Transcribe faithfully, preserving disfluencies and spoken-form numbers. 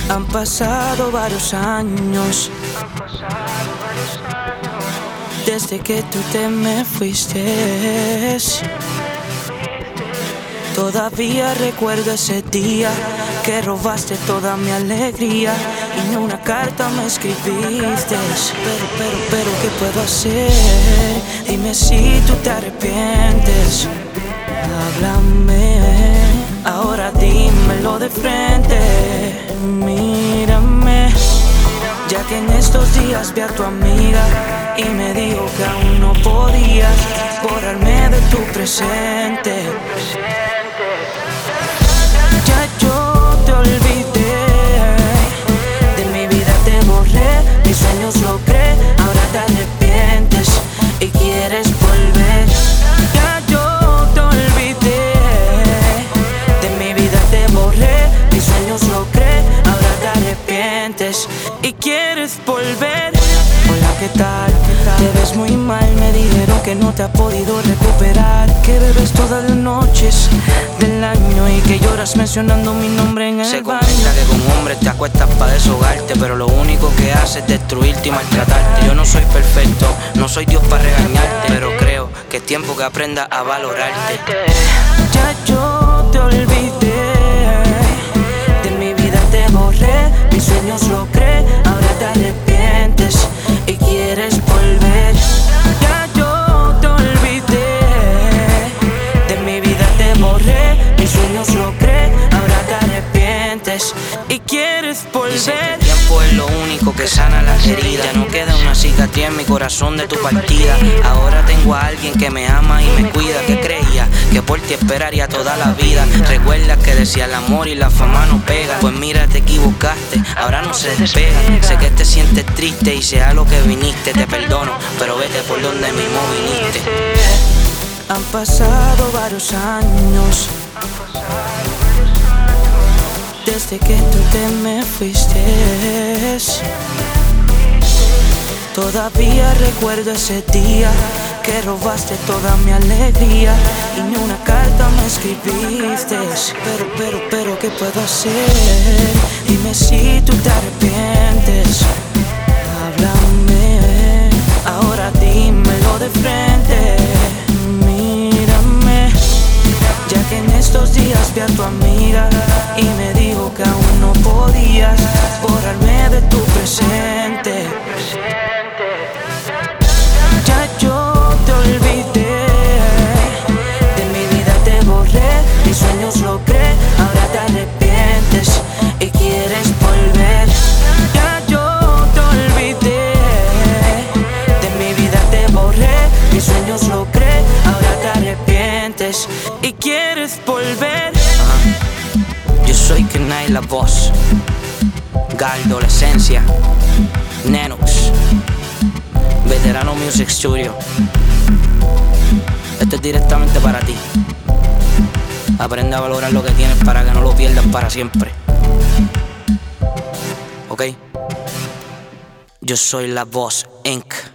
Han pasado varios años desde que tú te me fuiste. Todavía recuerdo ese día que robaste toda mi alegría y ni una carta me escribiste. Pero, pero, pero, ¿qué puedo hacer? Dime si tú te arrepientes. Háblame, ahora dímelo de frente. Mírame, ya que en estos días vi a tu amiga y me dijo que aún no podía borrarme de tu presente. Ya yo te olvidé, de mi vida te borré, mis sueños logré, ahora te arrepientes y quieres volver. Ya yo te olvidé, de mi vida te borré, mis sueños logré, ahora te arrepientes y quieres volver. Hola, ¿qué tal? Te ves muy mal, me dijeron que no te has podido recuperar, que bebes todas las noches del año y que lloras mencionando mi nombre en el Se baño. comenta que con hombres te acuestas para deshogarte, pero lo único que hace es destruirte y maltratarte. Yo no soy perfecto, no soy Dios para regañarte, pero creo que es tiempo que aprendas a valorarte. Ya yo te olvidé, de mi vida te borré, mis sueños logré, ahora te arrepientes y quieres volver. Ya yo te olvidé, de mi vida te borré, mis sueños logré, ahora te arrepientes y quieres volver. Dicen que el tiempo es lo único que sana las heridas. Ya no queda una cicatriz en mi corazón de tu partida. Ahora tengo a alguien que me ama y me cuida, que creía que por ti esperaría toda la vida. Recuerda que decía el amor y la fama no pega. Pues mira, te equivocaste, ahora no se despega. Sé que te sientes triste y sea lo que viniste, te perdono, pero vete por donde mismo viniste. Han pasado varios años desde que tú te me fuiste. Todavía recuerdo ese día que robaste toda mi alegría y ni una carta me escribiste. Pero, pero, pero, ¿qué puedo hacer? Dime si tú te arrepientes. Háblame, ahora dímelo de frente. Mírame, ya que en estos días vi a tu amiga y me dijo que aún no podías borrarme de tu presente. Ya yo te olvidé, de mi vida te borré, mis sueños logré, ahora te arrepientes y quieres volver. Ya yo te olvidé, de mi vida te borré, mis sueños logré, ahora te arrepientes y quieres volver. uh-huh. Yo soy Kenai la voz, Galdo la esencia, Nenux, Veterano Music Studio. Esto es directamente para ti. Aprende a valorar lo que tienes para que no lo pierdas para siempre. ¿Ok? Yo soy la voz inc